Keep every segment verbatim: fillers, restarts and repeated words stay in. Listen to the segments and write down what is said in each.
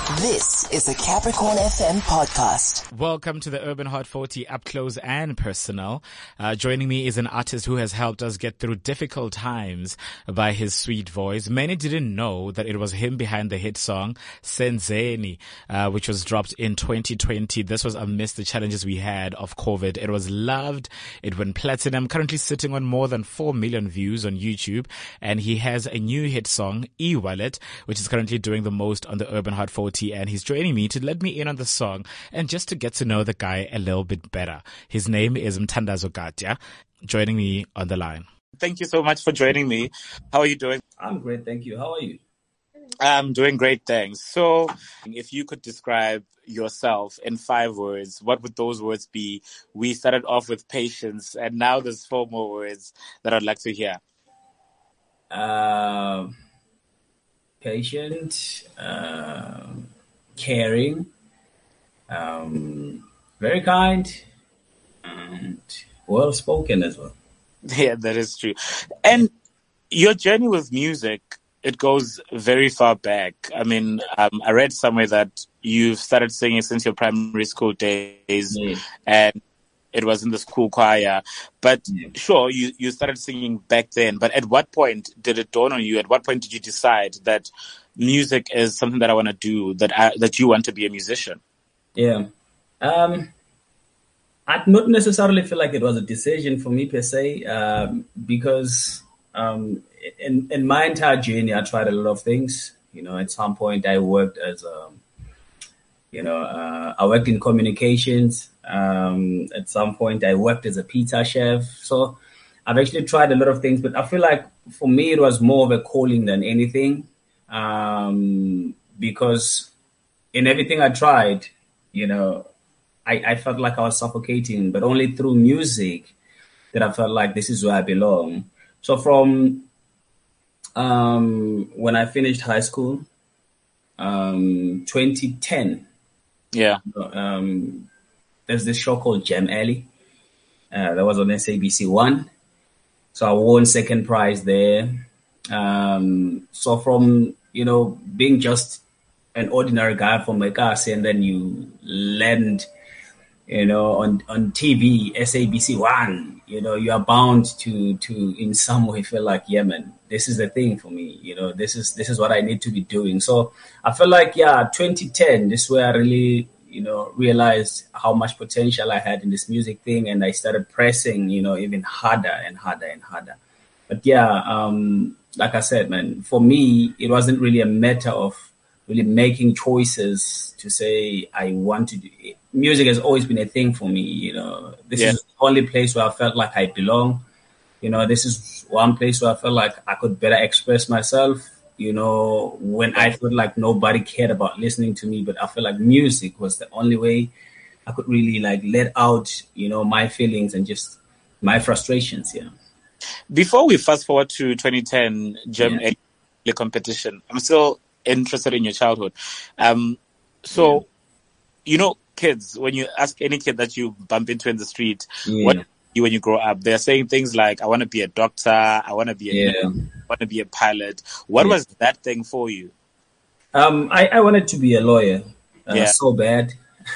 This is the Capricorn F M podcast. Welcome to the Urban Hot forty up close and personal. Uh, joining me is an artist who has helped us get through difficult times by his sweet voice. Many didn't know that it was him behind the hit song Senzeni, uh, which was dropped in twenty twenty. This was amidst the challenges we had of COVID. It was loved. It went platinum, currently sitting on more than four million views on YouTube. And he has a new hit song, E-Wallet, which is currently doing the most on the Urban Hot forty. And he's joining me to let me in on the song and just to get to know the guy a little bit better. His name is Mthandazo Katya, joining me on the line. Thank you so much for joining me. How are you doing? I'm great, thank you. How are you? I'm doing great, thanks. So if you could describe yourself in five words, what would those words be? We started off with patience, and now there's four more words that I'd like to hear. Uh, patient, uh, caring, um, very kind, and well-spoken as well. Yeah, that is true. And your journey with music, it goes very far back. I mean, um, I read somewhere that you've started singing since your primary school days, Yeah. and it was in the school choir. But Yeah. sure, you, you started singing back then. But at what point did it dawn on you? At what point did you decide that music is something that I want to do, that I, that you want to be a musician? Yeah. Um, I'd not necessarily feel like it was a decision for me per se, um, because um, in, in my entire journey, I tried a lot of things. You know, at some point I worked as a, you know, uh, I worked in communications. Um, at some point I worked as a pizza chef. So I've actually tried a lot of things, but I feel like for me, it was more of a calling than anything. Um, because in everything I tried, you know, I, I felt like I was suffocating, but only through music that I felt like this is where I belong. So from um, when I finished high school, um, twenty ten, Yeah. um, there's this show called Gem Alley. Uh, that was on S A B C one. So I won second prize there. Um, so from, you know, being just an ordinary guy from Mekasi, and then you land, you know, on, on T V, S A B C one, you know, you are bound to, to in some way feel like, yeah, man, this is the thing for me. You know, this is, this is what I need to be doing. So I feel like, yeah, twenty ten, this is where I really, you know, realized how much potential I had in this music thing. And I started pressing, you know, even harder and harder and harder. But yeah, um, like I said, man, for me, it wasn't really a matter of really making choices to say I want to do it. Music has always been a thing for me. You know, this Yeah. is the only place where I felt like I belong. You know, this is one place where I felt like I could better express myself. You know, when I felt like nobody cared about listening to me, but I felt like music was the only way I could really like let out, you know, my feelings and just my frustrations. Yeah. Before we fast forward to twenty ten Gem Yeah. Alley competition, I'm still interested in your childhood. Um, so, you know, kids, when you ask any kid that you bump into in the street, Yeah. what you when you grow up, they're saying things like, I want to be a doctor, I want to be a Yeah. nurse, I want to be a pilot. What Yeah. was that thing for you? Um, I, I wanted to be a lawyer, uh, Yeah. so bad.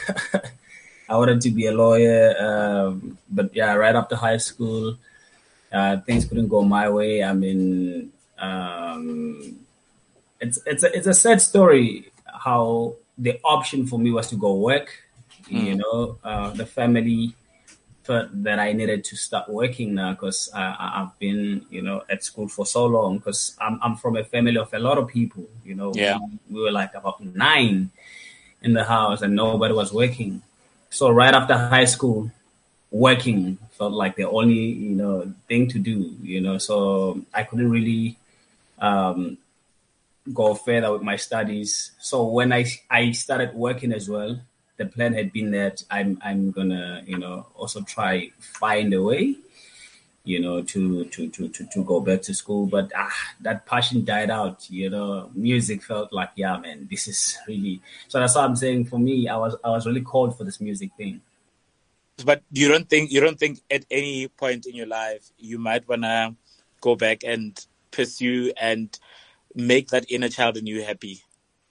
I wanted to be a lawyer, um, but yeah, right after high school, uh, things couldn't go my way. I mean, um, it's it's a, it's a sad story how the option for me was to go work. You know, uh, the family thought that I needed to start working now because I've been, you know, at school for so long. Because I'm I'm from a family of a lot of people. You know, Yeah. we, we were like about nine in the house, and nobody was working. So right after high school, working felt like the only, you know, thing to do. You know, so I couldn't really um, go further with my studies. So when I I started working as well, the plan had been that I'm I'm gonna, you know, also try find a way, you know, to to to to, to go back to school. But ah, that passion died out. You know, music felt like, yeah, man, this is really. So that's what I'm saying. For me, I was I was really called for this music thing. But you don't think you don't think at any point in your life you might wanna go back and pursue and make that inner child in you happy?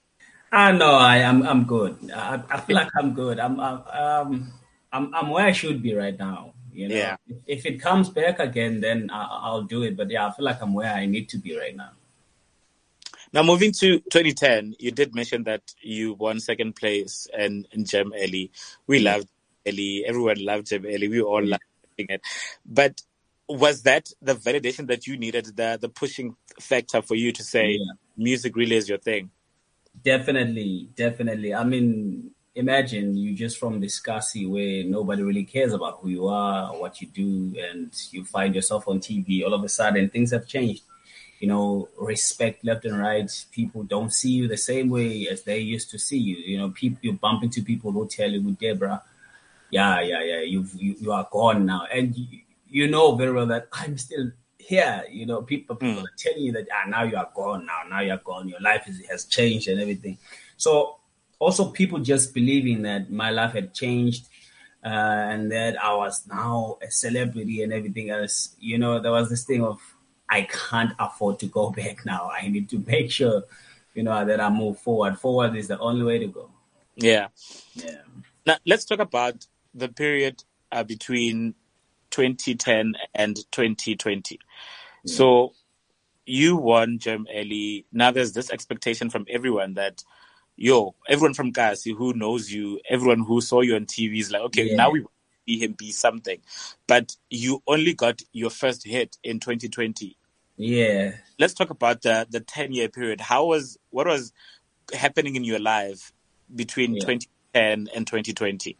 Ah, no, I am. I'm good. I, I feel like I'm good. I'm. I'm um. I'm. I'm where I should be right now. You know, Yeah. if, if it comes back again, then I, I'll do it. But yeah, I feel like I'm where I need to be right now. Now, moving to twenty ten, you did mention that you won second place in, in Gem Ellie. We Yeah. loved Ellie. Everyone loved Gem Ellie. We all Yeah. loved it. But was that the validation that you needed, the the pushing factor for you to say Yeah. music really is your thing? Definitely, definitely. I mean, imagine you just from this scarcity where nobody really cares about who you are, or what you do, and you find yourself on T V. All of a sudden, things have changed. You know, respect left and right. People don't see you the same way as they used to see you. You know, people you bump into people who tell you, Deborah, yeah, yeah, yeah, you've, you you are gone now, and you, you know very well that I'm still here. You know, people people Mm. are telling you that ah, now you are gone. Now, now you are gone. Your life is, has changed and everything. So also people just believing that my life had changed, uh, and that I was now a celebrity and everything else. You know, there was this thing of I can't afford to go back now. I need to make sure, you know, that I move forward. Forward is the only way to go. Yeah. Yeah. Now, let's talk about the period uh, between twenty ten and twenty twenty. Yeah. So you won Gem Ellie. Now there's this expectation from everyone that, yo, everyone from Kasi who knows you, everyone who saw you on T V is like, okay, Yeah. now we want to see him be something. But you only got your first hit in twenty twenty. Yeah. Let's talk about the the ten year period. How was what was happening in your life between Yeah. twenty ten and twenty twenty?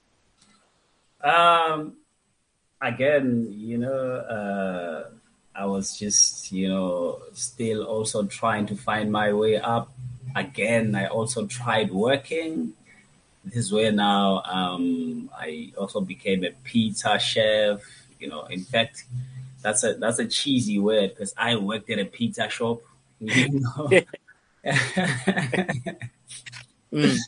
Um, again, you know, uh, I was just, you know, still also trying to find my way up. Again, I also tried working. This is where now um, I also became a pizza chef. You know, in fact, that's a that's a cheesy word because I worked at a pizza shop. You know, Mm.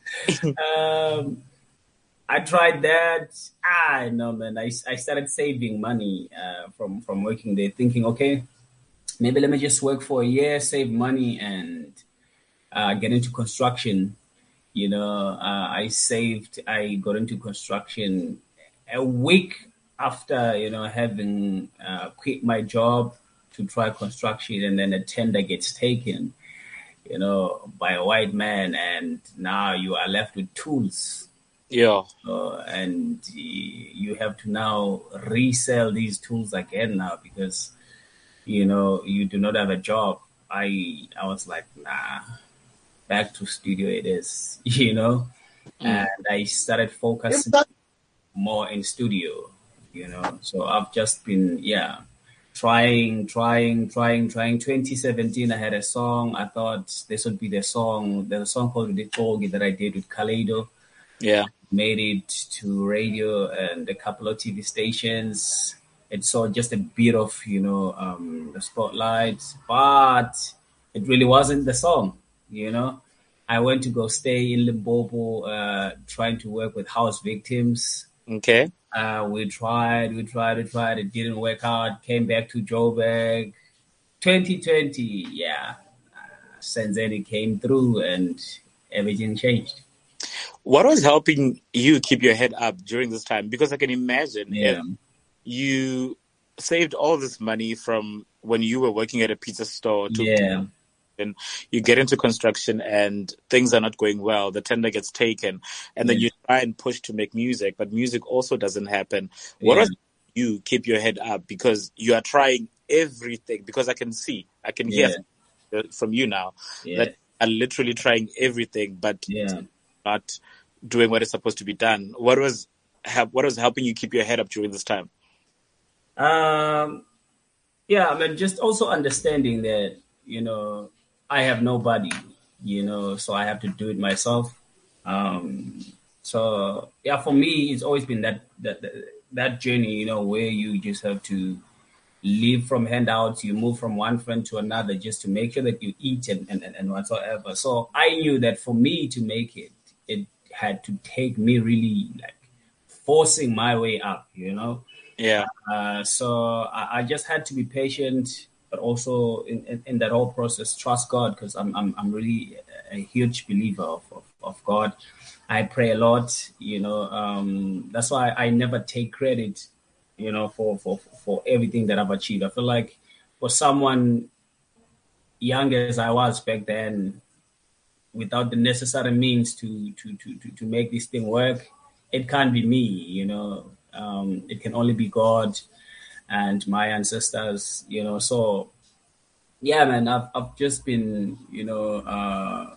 um, I tried that. Ah, no, man. I, I started saving money uh, from from working there, thinking, okay, maybe let me just work for a year, save money, and uh, get into construction. You know, uh, I saved. I got into construction a week after you know having uh, quit my job to try construction, and then a tender gets taken. You know, by a white man, and now you are left with tools Yeah. uh, and you have to now resell these tools again now because you know you do not have a job. I I was like, nah, back to studio it is, you know, Mm. and I started focusing more in studio, you know. So I've just been yeah trying, trying, trying, trying. twenty seventeen, I had a song. I thought this would be the song. There's a song called "The Togi" that I did with Kaleido. Yeah. Made it to radio and a couple of T V stations. It saw just a bit of, you know, um, the spotlight, but it really wasn't the song, you know. I went to go stay in Limpopo, uh, trying to work with house victims. Okay. Uh, we tried, we tried, we tried. It didn't work out. Came back to Joburg. twenty twenty, yeah. Senzeni came through and everything changed. What was helping you keep your head up during this time? Because I can imagine if Yeah. you saved all this money from when you were working at a pizza store to Yeah. and you get into construction and things are not going well, the tender gets taken, and then Yeah. you try and push to make music, but music also doesn't happen. What Yeah. was you keep your head up because you are trying everything? Because I can see, I can hear Yeah. from you now Yeah. that are literally trying everything, but Yeah. not doing what is supposed to be done. What was what was helping you keep your head up during this time? Um, yeah, I mean, just also understanding that, you know, I have nobody, you know, so I have to do it myself. Um, so yeah, for me, it's always been that, that, that, that journey, you know, where you just have to live from handouts, you move from one friend to another just to make sure that you eat and, and, and whatsoever. So I knew that for me to make it, it had to take me really like forcing my way up, you know. Yeah. Uh, so I, I just had to be patient, but also in, in, in that whole process, trust God because I'm, I'm I'm really a huge believer of, of, of God. I pray a lot, you know. Um, that's why I never take credit, you know, for, for, for everything that I've achieved. I feel like for someone young as I was back then, without the necessary means to to, to, to, to make this thing work, it can't be me, you know. Um, it can only be God and my ancestors, you know. So, yeah, man, I've, I've just been, you know, uh,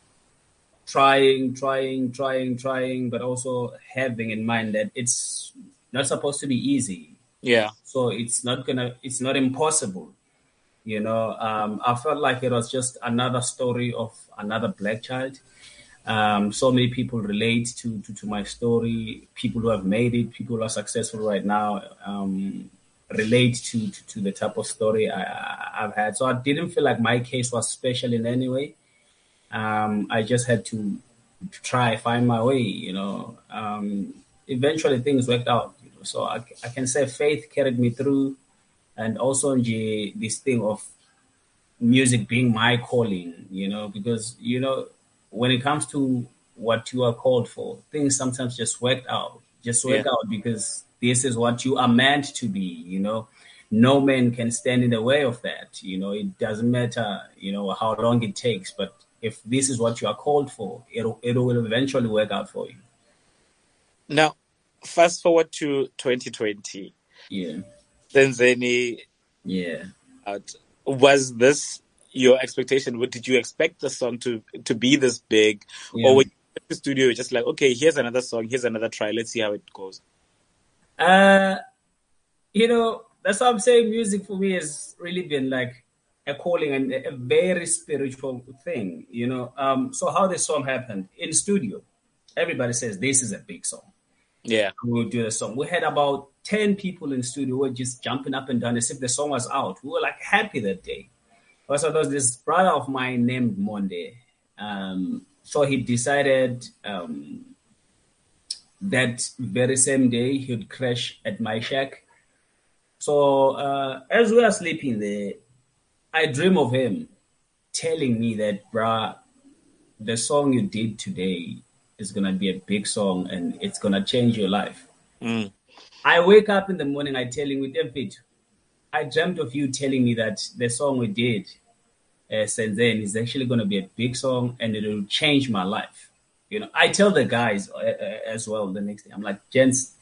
trying, trying, trying, trying, but also having in mind that it's not supposed to be easy. Yeah. So it's not gonna, it's not impossible. You know, um, I felt like it was just another story of another black child. Um, so many people relate to, to, to my story. People who have made it, people who are successful right now, um, relate to, to, to the type of story I, I, I've had. So I didn't feel like my case was special in any way. Um, I just had to try find my way, you know. Um, eventually things worked out. You know? So I, I can say faith carried me through, and also this thing of music being my calling, you know, because, you know, when it comes to what you are called for, things sometimes just work out, just work Yeah. out because this is what you are meant to be, you know. No man can stand in the way of that, you know. It doesn't matter, you know, how long it takes, but if this is what you are called for, it it will eventually work out for you. Now, fast forward to twenty twenty. Yeah. Senzeni Yeah. out. Was this your expectation? What did you expect the song to to be this big, Yeah. or were you at the studio just like, okay, here's another song, here's another try, let's see how it goes? Uh, you know, that's why I'm saying music for me has really been like a calling and a very spiritual thing, you know. Um, so how this song happened in studio, everybody says this is a big song. Yeah. We will do the song. We had about ten people in studio who were just jumping up and down as if the song was out. We were like happy that day. Also, there was this brother of mine named Monde. Um, so he decided um, that very same day he'd crash at my shack. So uh, as we are sleeping there, I dream of him telling me that, bruh, the song you did today is going to be a big song and it's going to change your life. Mm. I wake up in the morning, I tell him with David, I dreamt of you telling me that the song we did, uh, Senzeni, is actually going to be a big song and it will change my life. You know, I tell the guys uh, uh, as well the next day, I'm like, gents,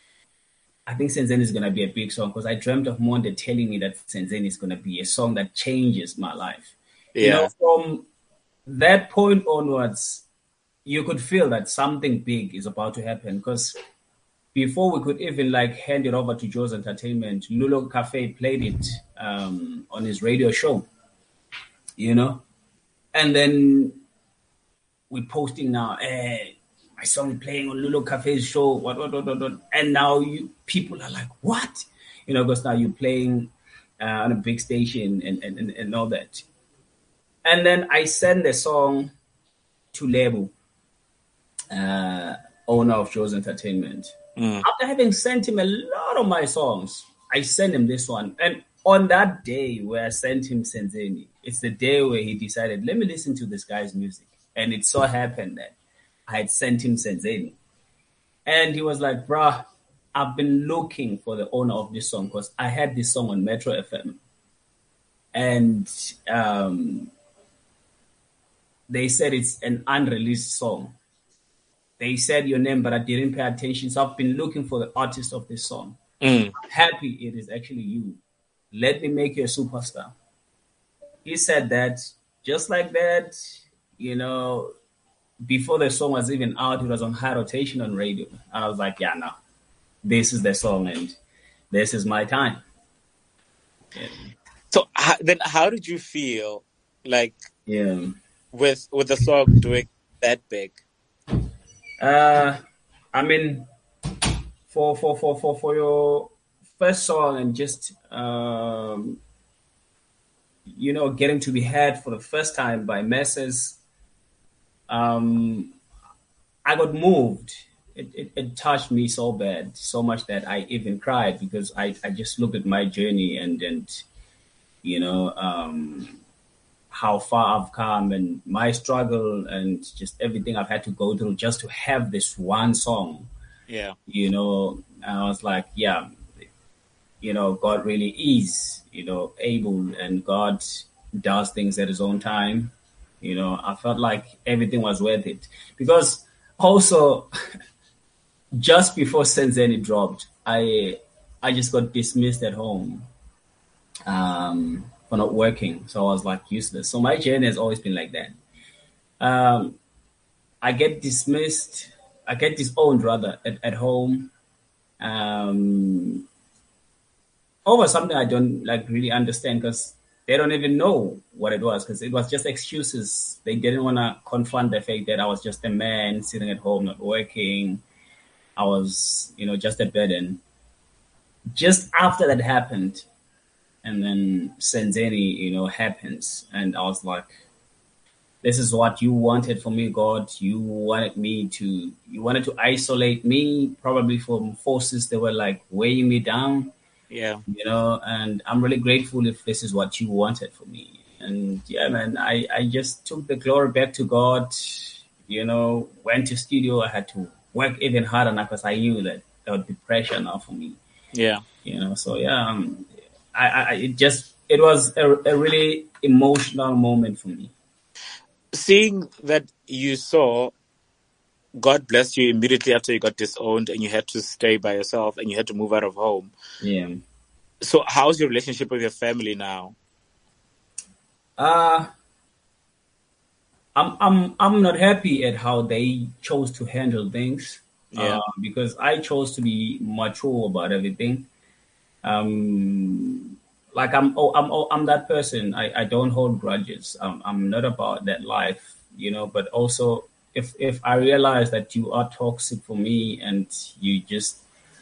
I think Senzeni is going to be a big song because I dreamt of Monde telling me that Senzeni is going to be a song that changes my life. Yeah. You know, from that point onwards, you could feel that something big is about to happen because before we could even like hand it over to Joe's Entertainment, Lulo Cafe played it um, on his radio show, you know, and then we're posting now, eh, my song playing on Lulo Cafe's show, what, what, what, what, what. And now you people are like, what? You know, because now you're playing uh, on a big station and, and, and, and all that. And then I send the song to Lebu, uh, owner of Joe's Entertainment. Mm. After having sent him a lot of my songs, I sent him this one. And on that day where I sent him Senzeni, it's the day where he decided, let me listen to this guy's music. And it so happened that I had sent him Senzeni. And he was like, bruh, I've been looking for the owner of this song because I had this song on Metro F M. And um, they said it's an unreleased song. They said your name, but I didn't pay attention. So I've been looking for the artist of this song. Mm. I'm happy it is actually you. Let me make you a superstar. He said that just like that, you know, before the song was even out, it was on high rotation on radio. And I was like, yeah, no, this is the song and this is my time. Yeah. So how, then how did you feel like Yeah. with with the song doing that big? Uh, I mean, for for for for for your first song and just um, you know, getting to be heard for the first time by masses, um, I got moved. It, it it touched me so bad, so much that I even cried because I I just looked at my journey and and you know um, how far I've come and my struggle and just everything I've had to go through just to have this one song. Yeah. You know, and I was like, yeah, you know, God really is, you know, able, and God does things at his own time. You know, I felt like everything was worth it because also just before Senzeni dropped, I I just got dismissed at home um, for not working. So I was like useless. So my journey has always been like that. Um, I get dismissed, I get disowned rather at, at home um, over something I don't like really understand because they don't even know what it was because it was just excuses. They didn't want to confront the fact that I was just a man sitting at home not working. I was, you know, just a burden. Just after that happened, and then Senzeni, you know, happens, and I was like, this is what you wanted from me, God. You wanted me to, you wanted to isolate me, probably from forces that were like weighing me down. Yeah. You know, and I'm really grateful if this is what you wanted for me. And yeah, man, I, I just took the glory back to God, you know, went to studio. I had to work even harder now because I knew that there would be pressure now for me. Yeah. You know, so yeah, um, I, I, it just, it was a, a really emotional moment for me. Seeing that you saw God blessed you immediately after you got disowned and you had to stay by yourself and you had to move out of home. Yeah. So how's your relationship with your family now? Uh, I'm, I'm, I'm not happy at how they chose to handle things. Yeah. Uh, because I chose to be mature about everything. Um, like I'm, oh, I'm, oh, I'm that person. I, I don't hold grudges. I'm, I'm not about that life, you know. But also, if if I realize that you are toxic for me and you just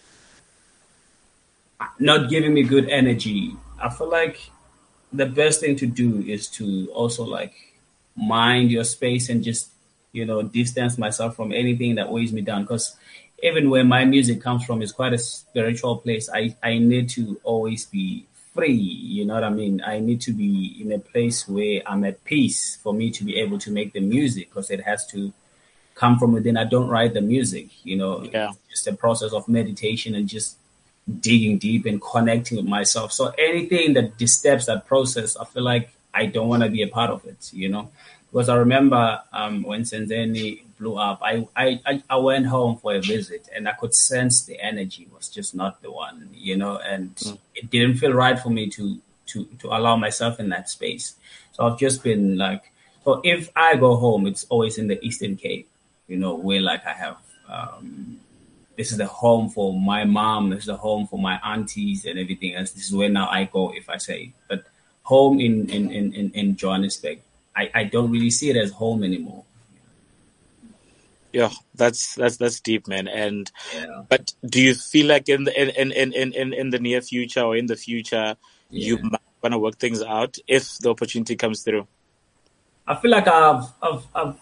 not giving me good energy, I feel like the best thing to do is to also like mind your space and just, you know, distance myself from anything that weighs me down. Because even where my music comes from is quite a spiritual place. I, I need to always be free. You know what I mean? I need to be in a place where I'm at peace for me to be able to make the music because it has to come from within. I don't write the music, you know, Yeah. it's just a process of meditation and just digging deep and connecting with myself. So anything that disturbs that process, I feel like I don't want to be a part of it, you know. Because I remember um, when Senzeni blew up, I, I, I went home for a visit and I could sense the energy was just not the one, you know, and mm. it didn't feel right for me to, to, to allow myself in that space. So I've just been like, so if I go home, it's always in the Eastern Cape, you know, where like I have, um, this is the home for my mom, this is the home for my aunties and everything else. This is where now I go if I say, but home in, in, in, in Johannesburg, I, I don't really see it as home anymore. Yeah, that's that's that's deep, man. And yeah. But do you feel like in the in in, in, in, in the near future or in the future yeah. you might want to work things out if the opportunity comes through? I feel like I've I've I've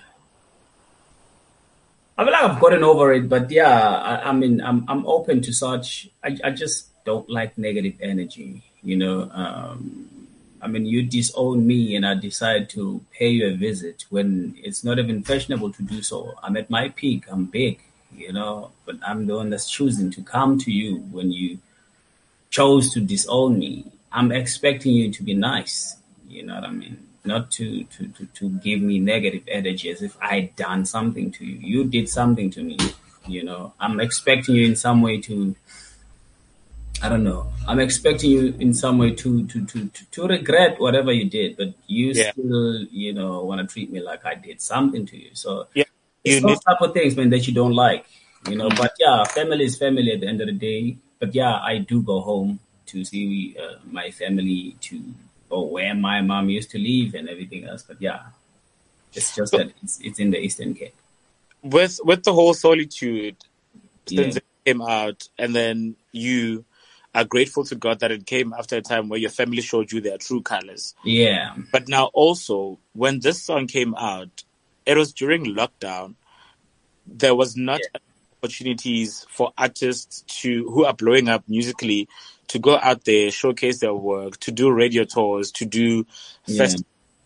I feel like I've gotten over it, but yeah, I, I mean I'm I'm open to such. I I just don't like negative energy, you know. Um, I mean, you disown me and I decide to pay you a visit when it's not even fashionable to do so. I'm at my peak. I'm big, you know, but I'm the one that's choosing to come to you when you chose to disown me. I'm expecting you to be nice, you know what I mean? Not to, to, to, to give me negative energy as if I'd done something to you. You did something to me, you know. I'm expecting you in some way to I don't know. I'm expecting you in some way to to to to, to regret whatever you did, but you yeah. still, you know, want to treat me like I did something to you. So yeah, it's you those need- type of things, man, that you don't like, you know. Mm-hmm. But yeah, family is family at the end of the day. But yeah, I do go home to see uh, my family, to or where my mom used to live and everything else. But yeah, it's just so, that it's, it's in the Eastern Cape. With with the whole Solitude, since yeah. it came out, and then you are grateful to God that it came after a time where your family showed you their true colors. Yeah. But now also, when this song came out, it was during lockdown. There was not yeah. opportunities for artists to who are blowing up musically to go out there, showcase their work, to do radio tours, to do festivals.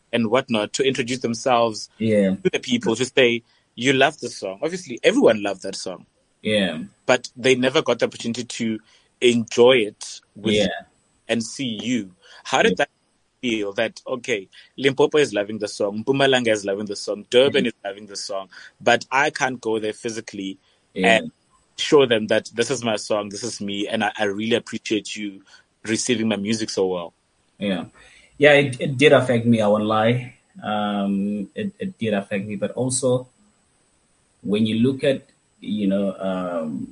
and whatnot to introduce themselves Yeah. to the people, to say, you love the song. Obviously, everyone loved that song. Yeah. But they never got the opportunity to enjoy it with Yeah. you and see you. How did Yeah. that feel that, okay, Limpopo is loving the song, Mpumalanga is loving the song, Durban Yeah. is loving the song, but I can't go there physically Yeah. and show them that this is my song, this is me, and I, I really appreciate you receiving my music so well. Yeah. Yeah, it, it did affect me, I won't lie. Um, it, it did affect me, but also when you look at, you know, um,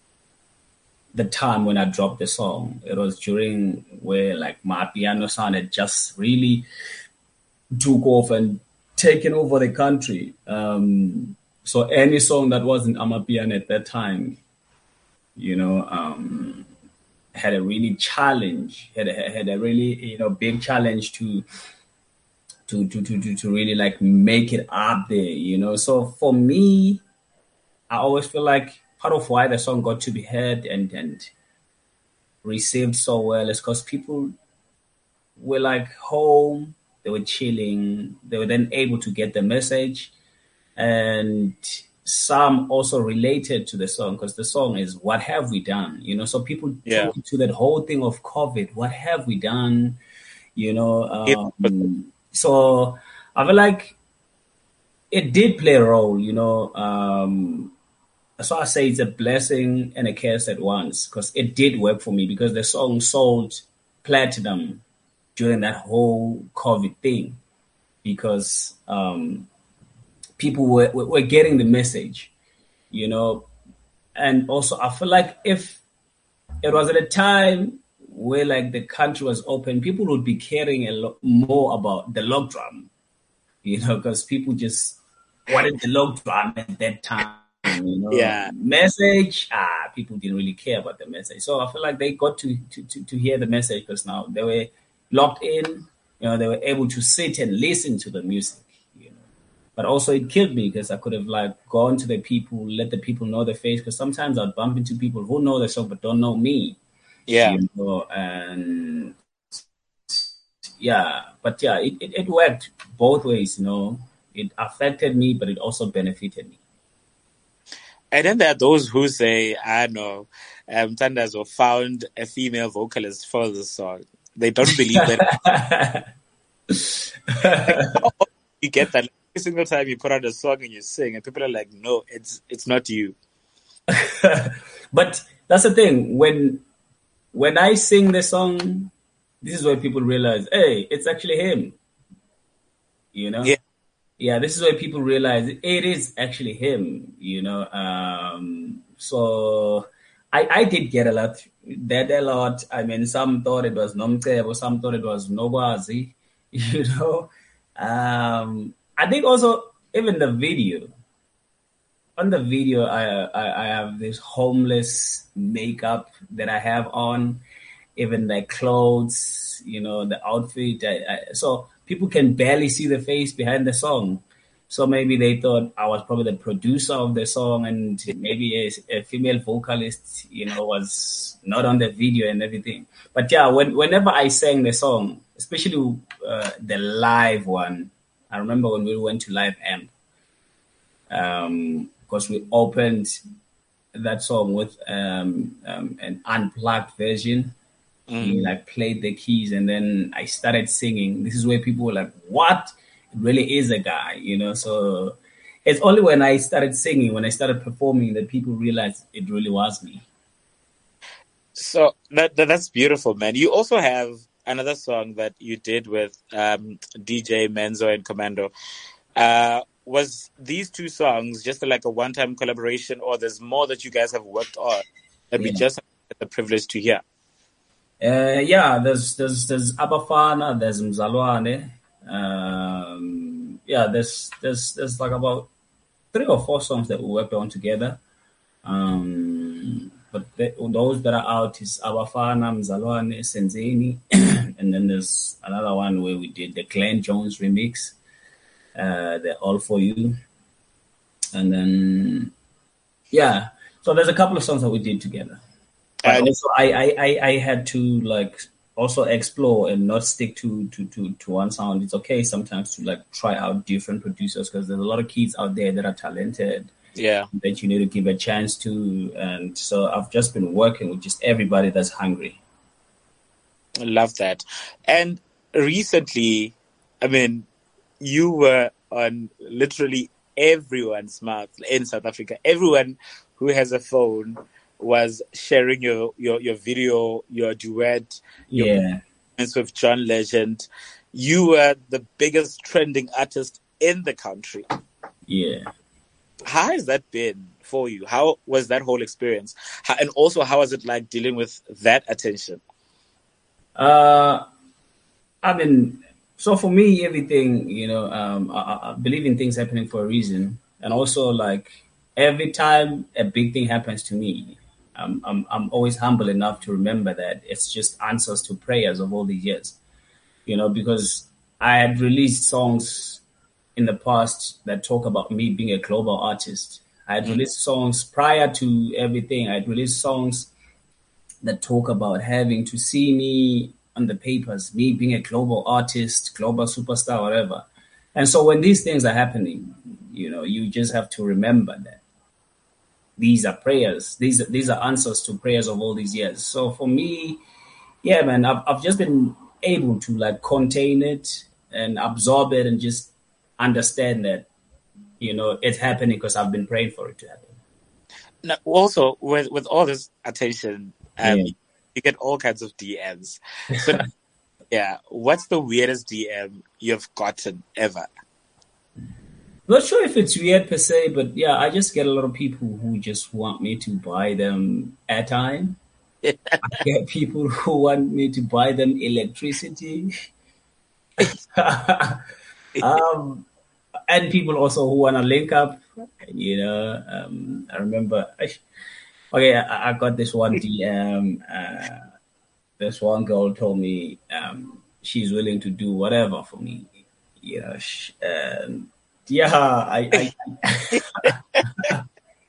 the time when I dropped the song, it was during where like my piano sound had just really took off and taken over the country. Um, so any song that wasn't Amapiano at that time, you know, um, had a really challenge, had a, had a really, you know, big challenge to, to, to, to, to, to really like make it up there, you know. So for me, I always feel like part of why the song got to be heard and, and received so well is because people were like home, they were chilling, they were then able to get the message. And some also related to the song because the song is "What Have We Done?" You know, so people Yeah. took to that whole thing of COVID. What have we done? You know, um, so I feel like it did play a role. You know, um, so I say it's a blessing and a curse at once because it did work for me because the song sold platinum during that whole COVID thing because um, people were, were getting the message, you know. And also, I feel like if it was at a time where like the country was open, people would be caring a lot more about the log drum, you know, because people just wanted the log drum at that time. You know, Yeah. message. Ah, people didn't really care about the message. So I feel like they got to to to, to hear the message because now they were locked in. You know, they were able to sit and listen to the music. You know, but also it killed me because I could have like gone to the people, let the people know the face. Because sometimes I'd bump into people who know the song but don't know me. Yeah. You know, and yeah, but yeah, it, it, it worked both ways. You know, it affected me, but it also benefited me. And then there are those who say, I know, um, Tandazo found a female vocalist for the song. They don't believe that. Like, how often you get that every single time you put out a song and you sing, and people are like, no, it's it's not you. But that's the thing. When when I sing the song, this is where people realize, hey, it's actually him. You know? Yeah. Yeah, this is where people realize it is actually him, you know. Um, so I, I did get a lot, that a lot. I mean, some thought it was Nomcebo, some thought it was Nobazi, you know. Um, I think also even the video, on the video, I, I, I have this homeless makeup that I have on, even the clothes, you know, the outfit. I, I, so people can barely see the face behind the song. So maybe they thought I was probably the producer of the song and maybe a, a female vocalist, you know, was not on the video and everything. But yeah, when, whenever I sang the song, especially uh, the live one, I remember when we went to Live Amp, um, because we opened that song with um, um, an unplugged version. Mm. He like played the keys and then I started singing. This is where people were like, what? It really is a guy, you know? So it's only when I started singing, when I started performing that people realized it really was me. So that, that that's beautiful, man. You also have another song that you did with um, D J Menzo and Commando. Uh, was these two songs just like a one-time collaboration, or there's more that you guys have worked on that yeah. we just had the privilege to hear? Uh, yeah, there's there's there's Abafana, there's Mzalwane. Um, yeah, there's there's there's like about three or four songs that we worked on together. Um, but the, those that are out is Abafana, Mzalwane, Senzeni, and then there's another one where we did the Glenn Jones remix. Uh, they're all for you. And then, yeah. So there's a couple of songs that we did together. But uh, also, I, I, I, I had to like also explore and not stick to, to, to, to one sound. It's okay sometimes to like try out different producers because there's a lot of kids out there that are talented. Yeah. That you need to give a chance to. And so I've just been working with just everybody that's hungry. I love that. And recently, I mean, you were on literally everyone's mouth in South Africa. Everyone who has a phone was sharing your, your, your video, your duet, your Yeah. performance with John Legend. You were the biggest trending artist in the country. Yeah. How has that been for you? How was that whole experience? How, and also, how was it like dealing with that attention? Uh, I mean, so for me, everything, you know, um, I, I believe in things happening for a reason. And also, like, every time a big thing happens to me, I'm, I'm, I'm always humble enough to remember that it's just answers to prayers of all these years, you know, because I had released songs in the past that talk about me being a global artist. I had mm. released songs prior to everything. I had released songs that talk about having to see me on the papers, me being a global artist, global superstar, whatever. And so when these things are happening, you know, you just have to remember that these are prayers. These are, these are answers to prayers of all these years. So for me, yeah, man, I've, I've just been able to like contain it and absorb it and just understand that, you know, it's happening because I've been praying for it to happen. Now, also, with, with all this attention, um, Yeah. you get all kinds of D Ms. So, yeah, what's the weirdest D M you've gotten ever? Not sure if it's weird per se, but yeah, I just get a lot of people who just want me to buy them airtime. I get people who want me to buy them electricity. um, and people also who want to link up. You know, um, I remember. I, okay, I, I got this one D M. Uh, this one girl told me um, she's willing to do whatever for me. You know, sh- um, yeah, I I,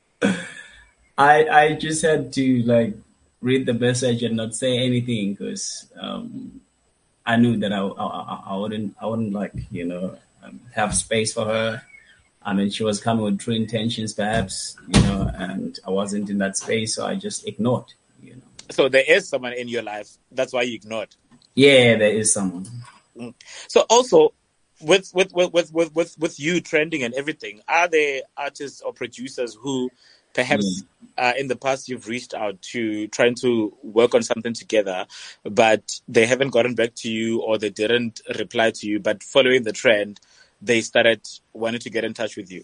I I just had to like read the message and not say anything because um, I knew that I, I I wouldn't I wouldn't like you know um, have space for her. I mean, she was coming with true intentions, perhaps, you know, and I wasn't in that space, so I just ignored, you know. So there is someone in your life. That's why you ignored. Yeah, there is someone. Mm. So also, with with, with, with, with, with with you trending and everything, are there artists or producers who perhaps yeah. uh, in the past you've reached out to trying to work on something together, but they haven't gotten back to you or they didn't reply to you, but following the trend, they started wanting to get in touch with you?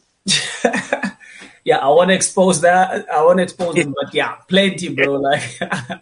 Yeah, I want to expose that. I want to expose them, but yeah, plenty, bro. Like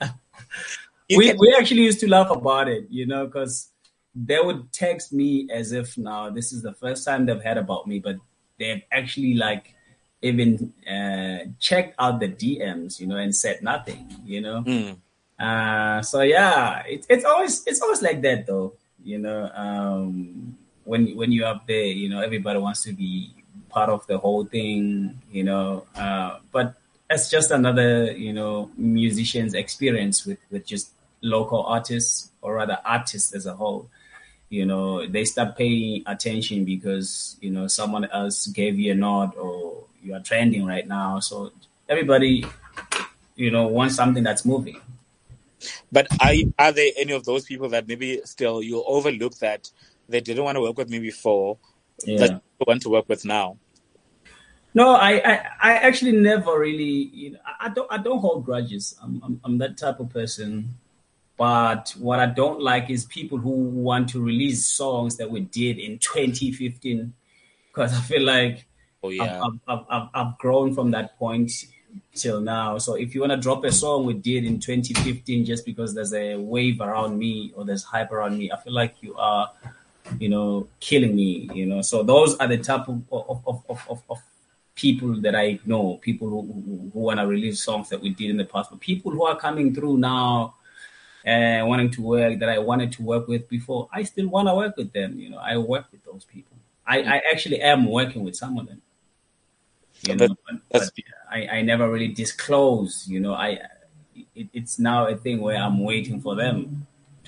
we can... we actually used to laugh about it, you know, because they would text me as if now this is the first time they've heard about me, but they've actually like even uh, checked out the D Ms, you know, and said nothing, you know. Mm. Uh, so yeah, it, it's always it's always like that, though, you know. Um, when when you're up there, you know, everybody wants to be part of the whole thing, you know. Uh, but it's just another, you know, musician's experience with with just local artists, or rather artists as a whole. You know, they start paying attention because, you know, someone else gave you a nod or you are trending right now. So everybody, you know, wants something that's moving. But are, are there any of those people that maybe still you overlook that they didn't want to work with me before, yeah. that you want to work with now? No, I, I, I actually never really, you know, I don't, I don't hold grudges. I'm, I'm, I'm that type of person. But what I don't like is people who want to release songs that we did in twenty fifteen, because I feel like oh, yeah. I've, I've, I've, I've grown from that point till now. So if you want to drop a song we did in twenty fifteen just because there's a wave around me or there's hype around me, I feel like you are, you know, killing me, you know. So those are the type of, of, of, of, of people that I ignore, people who, who, who want to release songs that we did in the past. But people who are coming through now, and wanting to work that I wanted to work with before, I still want to work with them. You know, I work with those people. I, I actually am working with some of them. You know, but, but I, I never really disclose. You know, I it, it's now a thing where I'm waiting for them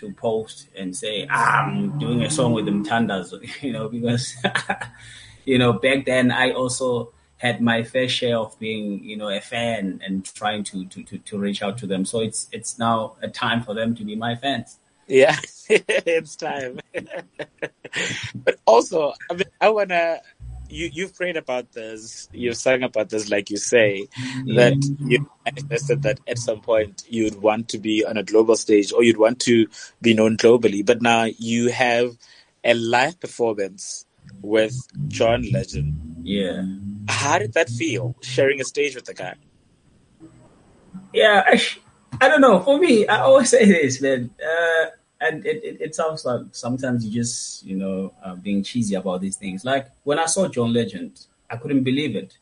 to post and say, ah, I'm doing a song with them Tandas, you know, because, you know, back then I also had my fair share of being, you know, a fan and trying to, to, to, to reach out to them. So it's, it's now a time for them to be my fans. Yeah, it's time. But also, I mean, I want to, you, you've prayed about this, you've sung about this, like you say, Yeah. that you manifested that at some point you'd want to be on a global stage or you'd want to be known globally. But now you have a live performance with John Legend. Yeah. How did that feel, sharing a stage with the guy? Yeah, I, I don't know. For me, I always say this, man. Uh, and it, it, it sounds like sometimes you just, you know, uh, being cheesy about these things. Like when I saw John Legend, I couldn't believe it.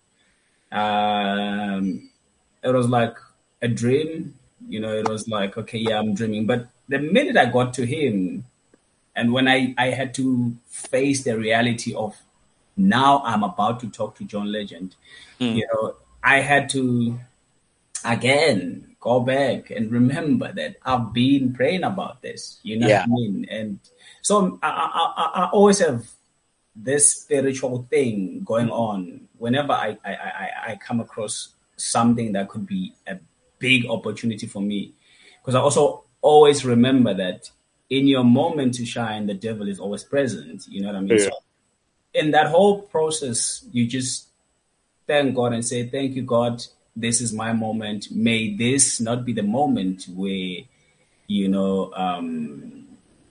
Um, it was like a dream. You know, it was like, okay, yeah, I'm dreaming. But the minute I got to him, and when I, I had to face the reality of now I'm about to talk to John Legend, mm. you know, I had to, again, go back and remember that I've been praying about this, you know yeah. what I mean? And so I, I, I always have this spiritual thing going on whenever I, I, I, I come across something that could be a big opportunity for me. Because I also always remember that in your moment to shine, the devil is always present, you know what I mean? Yeah. So in that whole process, you just thank God and say, thank you, God. This is my moment. May this not be the moment where, you know, um,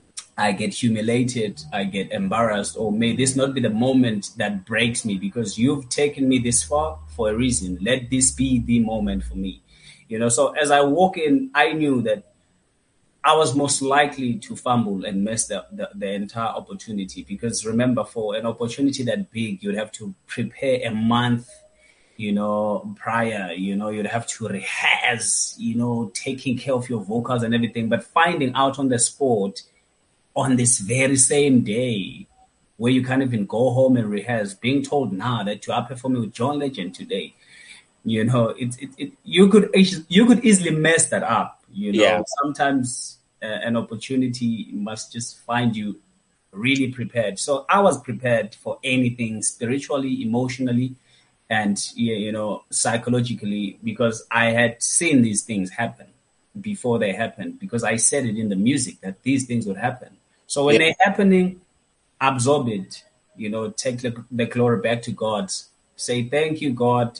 I get humiliated, I get embarrassed, or may this not be the moment that breaks me because you've taken me this far for a reason. Let this be the moment for me. You know, so as I walk in, I knew that I was most likely to fumble and miss the, the, the entire opportunity because remember, for an opportunity that big, you'd have to prepare a month you know, prior, you know, you'd have to rehearse, you know, taking care of your vocals and everything. But finding out on the spot on this very same day where you can't even go home and rehearse, being told now that you are performing with John Legend today, you know, it, it, it you could you could easily mess that up. You know, yeah. Sometimes uh, an opportunity must just find you really prepared. So I was prepared for anything spiritually, emotionally, and, you know, psychologically, because I had seen these things happen before they happened, because I said it in the music that these things would happen. So when yeah. they're happening, absorb it, you know, take the, the glory back to God. Say, thank you, God.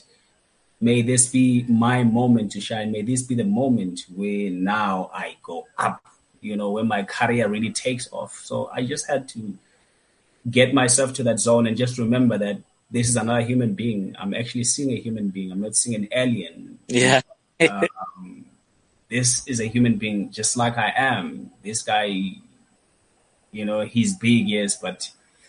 May this be my moment to shine. May this be the moment where now I go up, you know, when my career really takes off. So I just had to get myself to that zone and just remember that this is another human being. I'm actually seeing a human being. I'm not seeing an alien. Yeah. um, this is a human being just like I am. This guy, you know, he's big, yes, but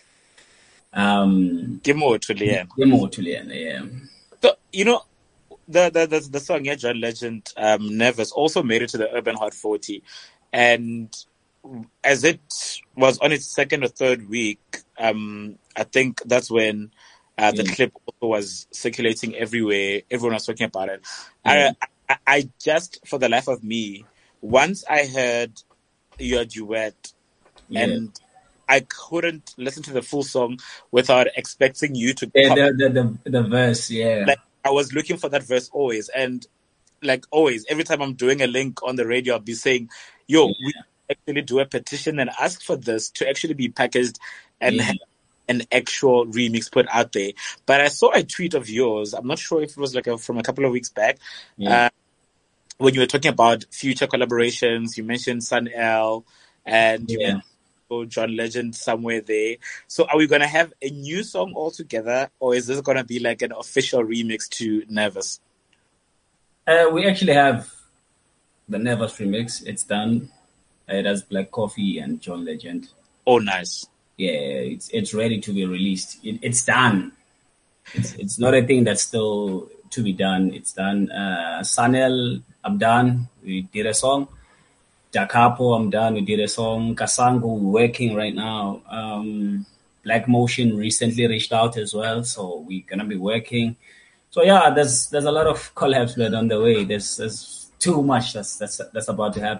um Gimo Tulian. Gimo Tulian, yeah. So, you know, the the the, the song yeah, John Legend, um, Nervous also made it to the Urban Hot forty. And as it was on its second or third week, um, I think that's when Uh, the yeah. clip also was circulating everywhere. Everyone was talking about it. Yeah. I, I, I just, for the life of me, once I heard your duet, yeah. and I couldn't listen to the full song without expecting you to yeah, come. The, the, the, the verse, yeah. Like, I was looking for that verse always. And like always, every time I'm doing a link on the radio, I'll be saying, yo, yeah. we actually do a petition and ask for this to actually be packaged and yeah. have an actual remix put out there. But I saw a tweet of yours. I'm not sure if it was like a, from a couple of weeks back. Yeah. Uh, when you were talking about future collaborations, you mentioned Sun L and you yeah. mentioned John Legend somewhere there. So are we going to have a new song altogether, or is this going to be like an official remix to Nervous? Uh, we actually have the Nervous remix. It's done. It has Black Coffee and John Legend. Oh, nice. Yeah, it's it's ready to be released. It, it's done. It's it's not a thing that's still to be done. It's done. Uh, Sanel, I'm done. We did a song. Dakapo, I'm done. We did a song. Kasango, we're working right now. Um, Black Motion recently reached out as well, so we're gonna be working. So yeah, there's there's a lot of collabs that are on the way. There's there's too much that's that's that's about to happen.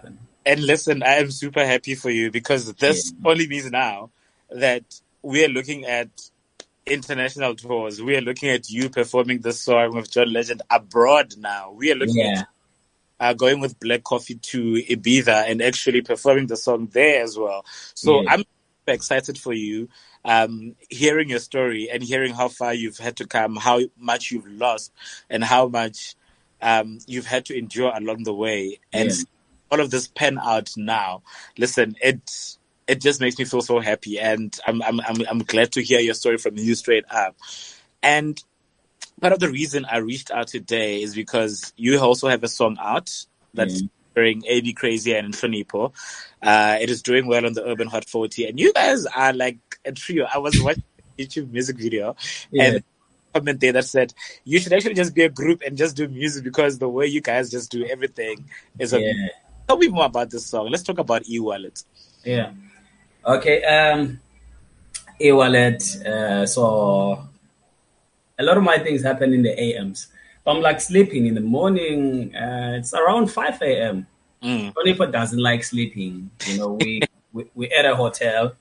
And listen, I am super happy for you because this Yeah. only means now that we are looking at international tours. We are looking at you performing this song with John Legend abroad now. We are looking Yeah. at uh, going with Black Coffee to Ibiza and actually performing the song there as well. So Yeah. I'm super excited for you. Um, hearing your story and hearing how far you've had to come, how much you've lost, and how much um, you've had to endure along the way, and Yeah. all of this pen out now. Listen, it it just makes me feel so happy, and I'm I'm I'm, I'm glad to hear your story from you straight up. And part of the reason I reached out today is because you also have a song out that's Yeah. featuring A B Crazy and Nhlonipho. Uh, it is doing well on the Urban Hot forty, and you guys are like a trio. I was watching a YouTube music video, Yeah. and comment there that said you should actually just be a group and just do music because the way you guys just do everything is amazing. Yeah. Tell me more about this song. Let's talk about E-Wallet. Yeah. Okay. Um, E-Wallet. Uh, so a lot of my things happen in the A Ms. So I'm like sleeping in the morning. Uh, it's around five a.m. Mm. Nhlonipho doesn't like sleeping. You know, we, we we're at a hotel.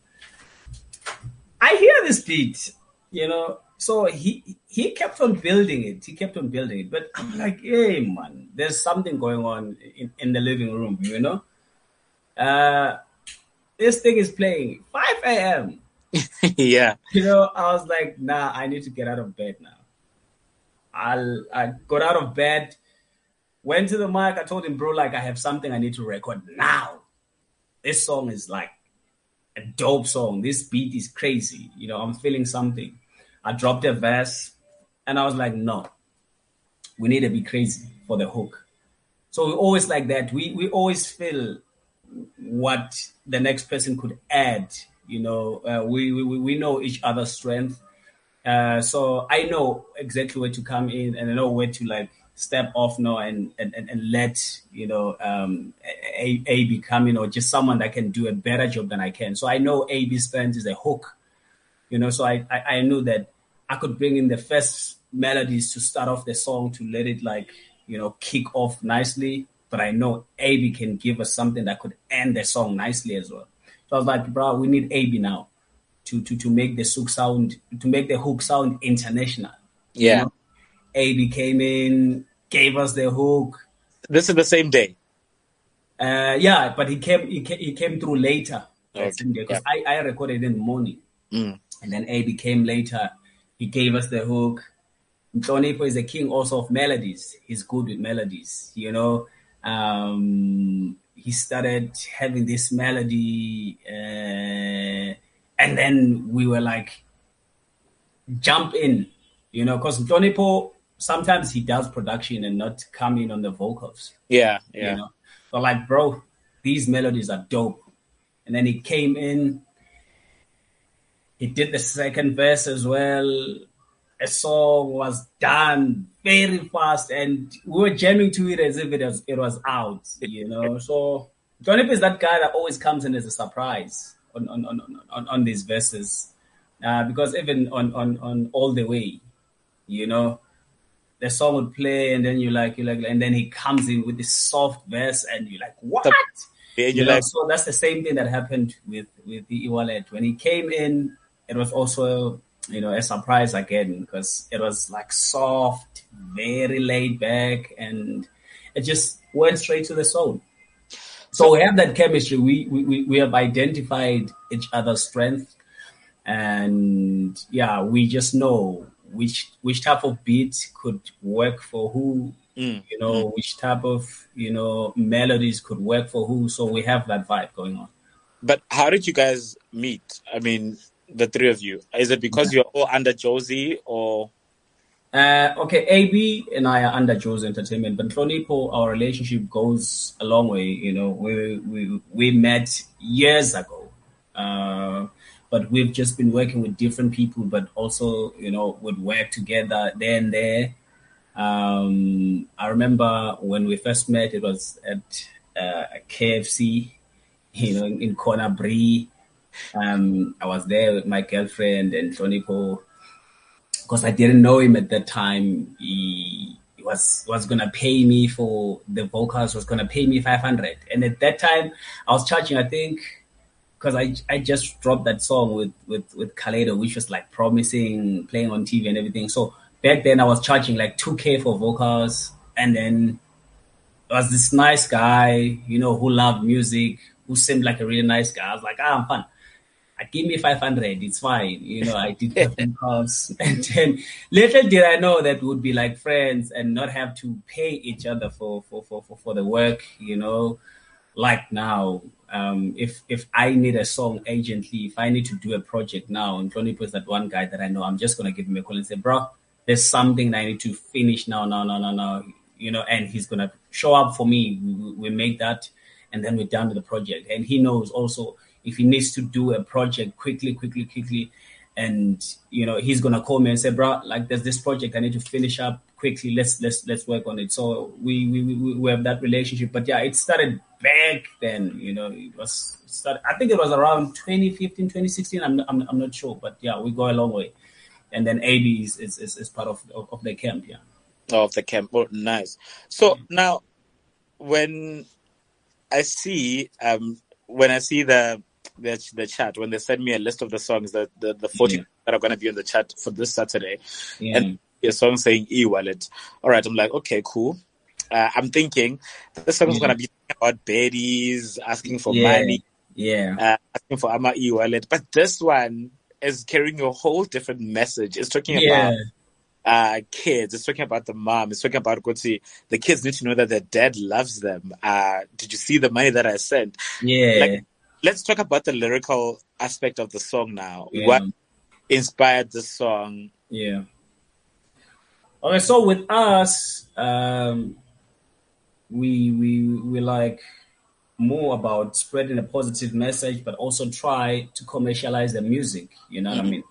I hear this beat. You know, so he he kept on building it. He kept on building it. But I'm like, hey man, there's something going on in, in the living room. You know, uh, this thing is playing five a.m. Yeah. You know, I was like, nah, I need to get out of bed now. I'll, I got out of bed, went to the mic. I told him, bro, like, I have something I need to record now. This song is like a dope song. This beat is crazy. You know, I'm feeling something. I dropped a verse and I was like, no, we need to be crazy for the hook. So we always like that. We, we always feel what the next person could add. You know, uh, we, we we know each other's strength. Uh, so I know exactly where to come in, and I know where to like step off now and and, and, and let you know um, A, A B come in, or just someone that can do a better job than I can. So I know A B's strength is a hook. You know, so I, I I knew that I could bring in the first melodies to start off the song to let it like you know kick off nicely. But I know A B can give us something that could end the song nicely as well. So I was like, bro, we need A B now to to to make the hook sound to make the hook sound international. Yeah. You know? A B came in, gave us the hook. This is the same day. Uh, yeah, but he came he came, he came through later. Okay. Because Yeah. I, I recorded in the morning. Mm. And then A B came later. He gave us the hook. Nhlonipho is the king also of melodies. He's good with melodies, you know. Um, he started having this melody, uh, and then we were like, jump in, you know, because Nhlonipho, sometimes he does production and not come in on the vocals. Yeah. Yeah. You know, so like, bro, these melodies are dope. And then he came in. He did the second verse as well. A song was done very fast, and we were jamming to it as if it was it was out, you know. So Nhlonipho is that guy that always comes in as a surprise on on on on, on these verses, uh, because even on, on on All the Way, you know, the song would play, and then you like you like, and then he comes in with this soft verse, and you're like, what? Yeah, You you know, like so that's the same thing that happened with with the E-Wallet. When he came in, it was also, you know, a surprise again, because it was like soft, very laid back, and it just went straight to the soul. So we have that chemistry. We we we have identified each other's strength, and yeah, we just know which which type of beat could work for who. Mm. You know, Mm. which type of, you know, melodies could work for who. So we have that vibe going on. But how did you guys meet? I mean, the three of you. Is it because you're all under Josie or? Uh, okay, A B and I are under Josie Entertainment, but Nhlonipho, our relationship goes a long way. You know, we we we met years ago, uh, but we've just been working with different people, but also, you know, would work together there and there. Um, I remember when we first met, it was at uh, a K F C, you know, in, in Conabri. Um, I was there with my girlfriend and Nhlonipho. Because I didn't know him at that time. He, he was was was gonna pay me for the vocals, was gonna pay me five hundred. And at that time, I was charging, I think, because I I just dropped that song with with with Kaleido, which was like promising, playing on T V and everything. So back then, I was charging like two K for vocals, and then there was this nice guy, you know, who loved music, who seemed like a really nice guy. I was like, ah, I'm fun. Give me five hundred, it's fine. You know, I did the vocals. And then later did I know that we would be like friends and not have to pay each other for, for, for, for, for the work, you know. Like now, um, if if I need a song urgently, if I need to do a project now, and Tony puts that one guy that I know, I'm just going to give him a call and say, bro, there's something that I need to finish now, now, now, now, now. You know, and he's going to show up for me. We, we make that, and then we're done with the project. And he knows also, if he needs to do a project quickly, quickly, quickly, and you know, he's gonna call me and say, "Bro, like there's this project I need to finish up quickly. Let's let's let's work on it." So we we we, we have that relationship. But yeah, it started back then. You know, it was it started, I think it was around twenty fifteen, twenty sixteen. I'm I'm I'm not sure, but yeah, we go a long way. And then A B is is is, is part of, of of the camp. Yeah, oh, of the camp. Oh, nice. So now, when I see um when I see the The, the chat, when they send me a list of the songs that the, the forty yeah. that are going to be on the chat for this Saturday, yeah. and a song saying e-wallet. All right, I'm like, okay, cool. Uh, I'm thinking this song is yeah. going to be about baddies, asking for yeah. money, yeah, uh, asking for Ama e-wallet. But this one is carrying a whole different message. It's talking yeah. about uh, kids. It's talking about the mom. It's talking about Kotsi. The kids need to know that their dad loves them. Uh, did you see the money that I sent? Yeah. Like, let's talk about the lyrical aspect of the song now. Yeah. What inspired the song? Yeah. Okay, so with us, um, we we we like more about spreading a positive message, but also try to commercialize the music. You know mm-hmm. what I mean?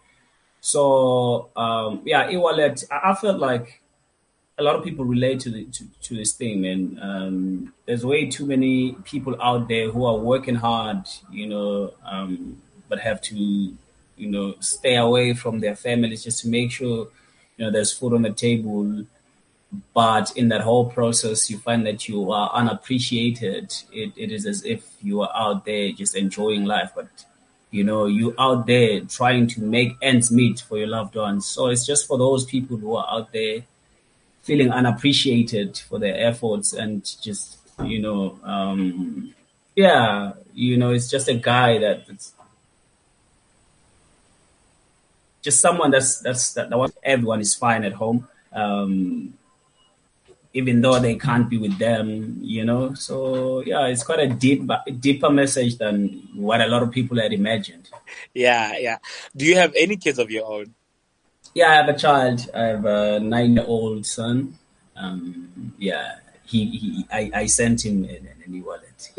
So um, yeah, e-wallet. I, I felt like a lot of people relate to the to, to this thing, and um, there's way too many people out there who are working hard, you know, um, but have to, you know, stay away from their families just to make sure, you know, there's food on the table. But in that whole process, you find that you are unappreciated. It, it is as if you are out there just enjoying life, but you know, you out there trying to make ends meet for your loved ones. So it's just for those people who are out there feeling unappreciated for their efforts, and just, you know, um, yeah, you know, it's just a guy that that's just someone that's that's that, that wants everyone is fine at home, um, even though they can't be with them, you know. So yeah, it's quite a deep, deeper message than what a lot of people had imagined. Yeah, yeah. Do you have any kids of your own? Yeah, I have a child. I have a nine-year-old son. Um, yeah, he, he I, I sent him an, an e-wallet.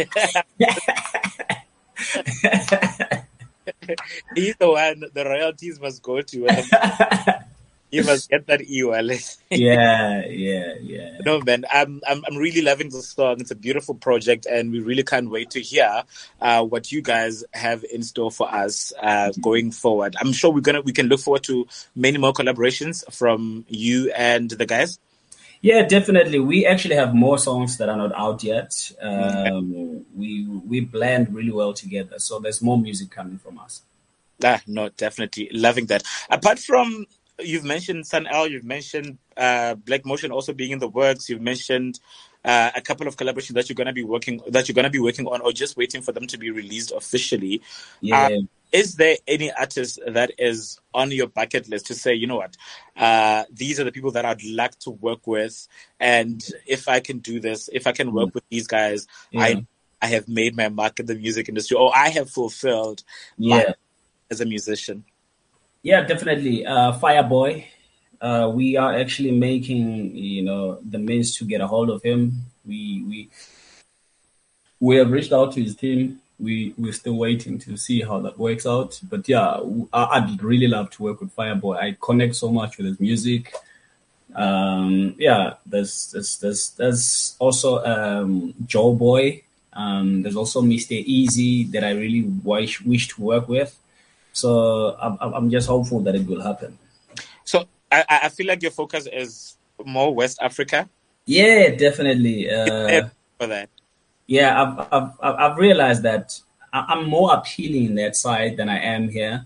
He's the one the royalties must go to. You must get that e-wallet. yeah, yeah, yeah. No, man, I'm, I'm I'm really loving the song. It's a beautiful project, and we really can't wait to hear uh, what you guys have in store for us uh, going forward. I'm sure we're gonna we can look forward to many more collaborations from you and the guys. Yeah, definitely. We actually have more songs that are not out yet. Um, we we blend really well together, so there's more music coming from us. Ah, no, definitely loving that. Apart from, you've mentioned Sun L, you've mentioned uh, Black Motion also being in the works. You've mentioned uh, a couple of collaborations that you're going to be working that you're going to be working on, or just waiting for them to be released officially. Yeah. Uh, is there any artist that is on your bucket list to say, you know what, uh, these are the people that I'd like to work with, and if I can do this, if I can work yeah. with these guys, yeah. I I have made my mark in the music industry, or I have fulfilled yeah. my as a musician? Yeah, definitely. Uh, Fireboy. Uh, we are actually making, you know, the means to get a hold of him. We we we have reached out to his team. We we're still waiting to see how that works out. But yeah, I'd really love to work with Fireboy. I connect so much with his music. Um, yeah, there's there's there's there's also um, Joe Boy. Um, there's also Mister Easy that I really wish wish to work with. So I'm I'm just hopeful that it will happen. So I, I feel like your focus is more West Africa? Yeah, definitely. Uh, for that. Yeah, I've, I've, I've I've realized that I- I'm more appealing in that side than I am here.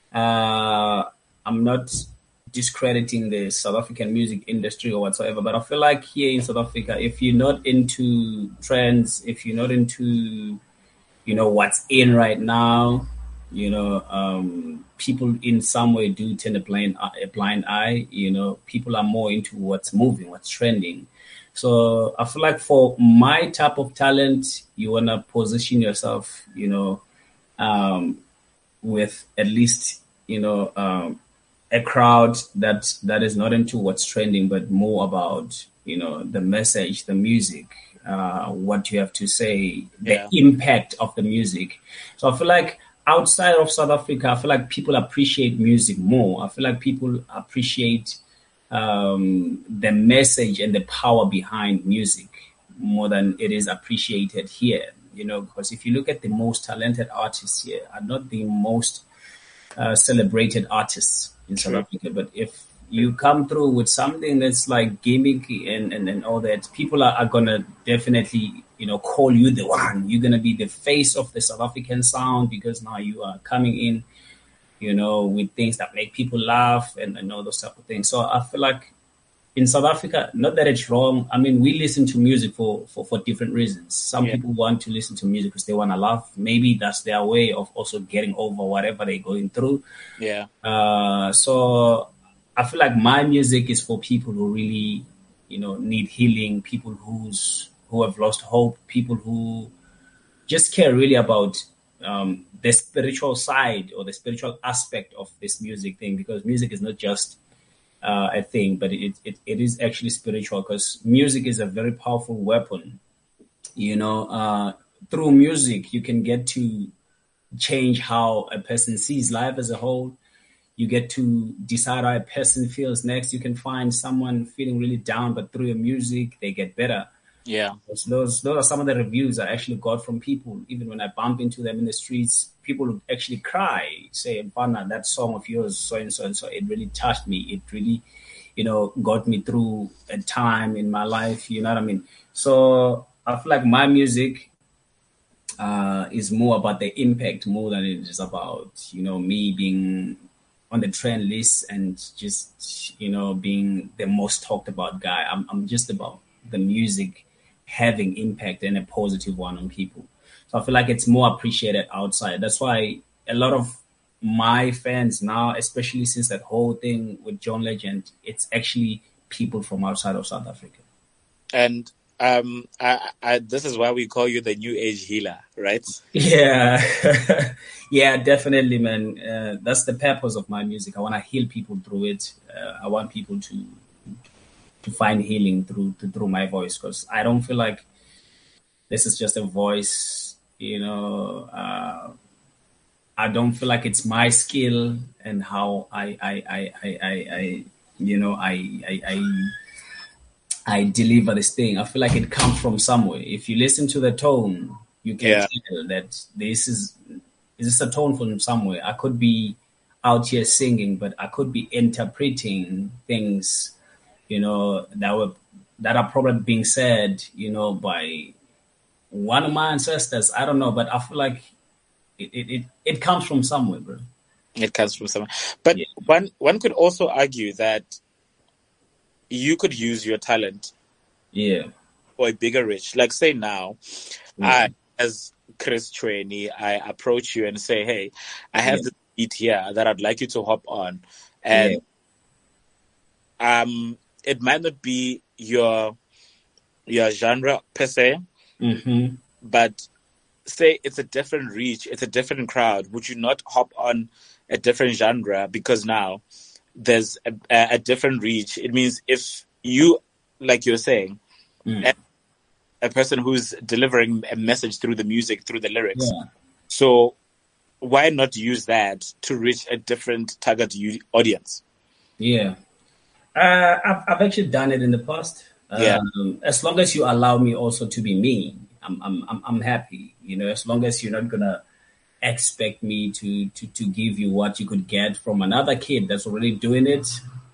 Uh, I'm not discrediting the South African music industry or whatsoever, but I feel like here in South Africa, if you're not into trends, if you're not into, you know, what's in right now, you know, um, people in some way do tend a blind a blind eye. You know, people are more into what's moving, what's trending. So I feel like for my type of talent, you wanna position yourself, you know, um, with at least, you know, um, a crowd that that is not into what's trending, but more about, you know, the message, the music, uh, what you have to say, the Yeah. impact of the music. So I feel like outside of South Africa, I feel like people appreciate music more. I feel like people appreciate um, the message and the power behind music more than it is appreciated here. You know, because if you look at the most talented artists here, are not the most uh, celebrated artists in South True. Africa. But if you come through with something that's like gimmicky and, and, and all that, people are, are gonna definitely, you know, call you the one. You're gonna be the face of the South African sound because now you are coming in, you know, with things that make people laugh and, and all those type of things. So I feel like in South Africa, not that it's wrong. I mean, we listen to music for, for, for different reasons. Some Yeah. people want to listen to music because they want to laugh. Maybe that's their way of also getting over whatever they're going through. Yeah. Uh, so I feel like my music is for people who really, you know, need healing, people who's who have lost hope, people who just care really about um, the spiritual side or the spiritual aspect of this music thing, because music is not just uh, a thing, but it, it, it is actually spiritual, because music is a very powerful weapon. You know, uh, through music, you can get to change how a person sees life as a whole. You get to decide how a person feels next. You can find someone feeling really down, but through your music, they get better. Yeah. So those those are some of the reviews I actually got from people. Even when I bump into them in the streets, people would actually cry, say, "Bana, that song of yours, so and so and so, it really touched me. It really, you know, got me through a time in my life." You know what I mean? So I feel like my music uh, is more about the impact more than it is about, you know, me being on the trend list and just, you know, being the most talked about guy. I'm I'm just about the music having impact and a positive one on people. So I feel like it's more appreciated outside. That's why a lot of my fans now, especially since that whole thing with John Legend, it's actually people from outside of South Africa. And um, I, I, this is why we call you the new age healer, right? Yeah, yeah, definitely, man. Uh, that's the purpose of my music. I want to heal people through it. Uh, I want people to to find healing through to, through my voice, because I don't feel like this is just a voice. You know, uh, I don't feel like it's my skill and how I I I I, I, I you know I I. I I deliver this thing. I feel like it comes from somewhere. If you listen to the tone, you can Yeah. tell that this is this is a tone from somewhere. I could be out here singing, but I could be interpreting things, you know, that were that are probably being said, you know, by one of my ancestors. I don't know, but I feel like it it, it, it comes from somewhere, bro. It comes from someone. But Yeah. one one could also argue that you could use your talent Yeah. for a bigger reach. Like, say now, Yeah. I, as Chris Trainee, I approach you and say, "Hey, I have Yeah. this beat here that I'd like you to hop on," Yeah. and um, it might not be your your genre per se, Mm-hmm. but say it's a different reach, it's a different crowd. Would you not hop on a different genre because now there's a, a, a different reach? It means if you, like you're saying, Mm. a, a person who's delivering a message through the music, through the lyrics, Yeah. so why not use that to reach a different target u- audience? Yeah. Uh, I've, I've actually done it in the past. Yeah. Um, as long as you allow me also to be me, I'm, I'm, I'm, I'm happy. You know, as long as you're not gonna expect me to, to, to give you what you could get from another kid that's already doing it.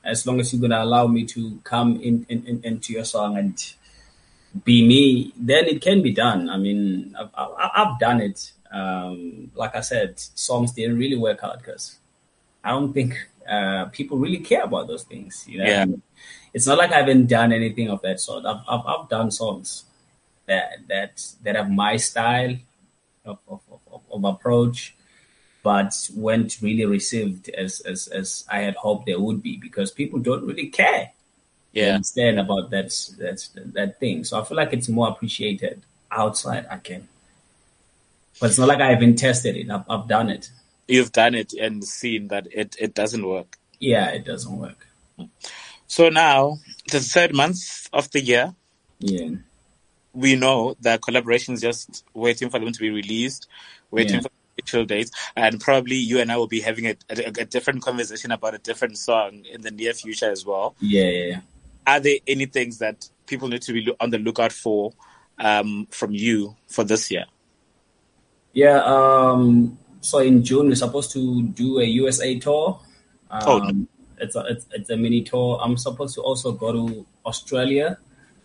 as long as you're gonna allow me to come in, in, in into your song and be me, then it can be done. I mean, I've, I've, I've done it. Um, like I said, songs didn't really work out because I don't think uh, people really care about those things. You know, Yeah. I mean, it's not like I haven't done anything of that sort. I've I've, I've done songs that that that have my style of of, of, of approach, but weren't really received as, as as I had hoped they would be because people don't really care. You Yeah. understand about that that that thing. So I feel like it's more appreciated outside again. But it's not like I haven't tested it. I've, I've done it. You've done it and seen that it, it doesn't work. Yeah, it doesn't work. So now, the third month of the year, Yeah. we know that collaborations just waiting for them to be released, waiting Yeah. for actual dates, and probably you and I will be having a, a, a different conversation about a different song in the near future as well. Yeah, yeah, yeah. Are there any things that people need to be lo- on the lookout for um, from you for this year? Yeah, um, so in June we're supposed to do a U S A tour. Um, Oh, no. it's a it's, it's a mini tour. I'm supposed to also go to Australia.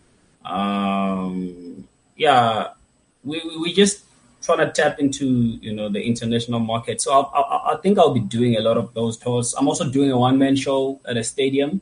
Um, yeah, we we we just trying to tap into you know the international market. So I, I I think I'll be doing a lot of those tours. I'm also doing a one man show at a stadium.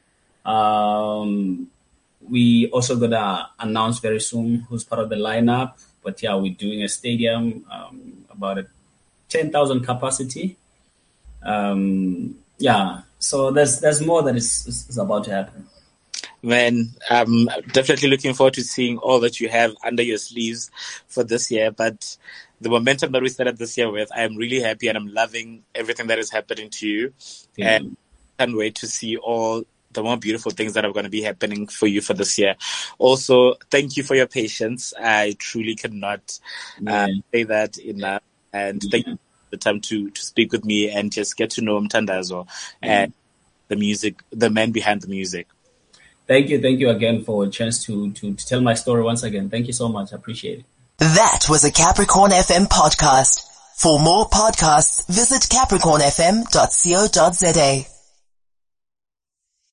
Um, we also gonna announce very soon who's part of the lineup. But yeah, we're doing a stadium, um, about a ten thousand capacity. Um, yeah, so there's there's more that is, is, is about to happen. Man, I'm definitely looking forward to seeing all that you have under your sleeves for this year. But the momentum that we started this year with, I am really happy and I'm loving everything that is happening to you. Yeah. And can't wait to see all the more beautiful things that are going to be happening for you for this year. Also, thank you for your patience. I truly cannot Yeah. uh, say that enough. And thank you for the time to, to speak with me and just get to know Mtandazo and the music, the man behind the music. Thank you, thank you again for a chance to, to to tell my story once again. Thank you so much. I appreciate it. That was a Capricorn F M podcast. For more podcasts, visit capricorn f m dot co dot za.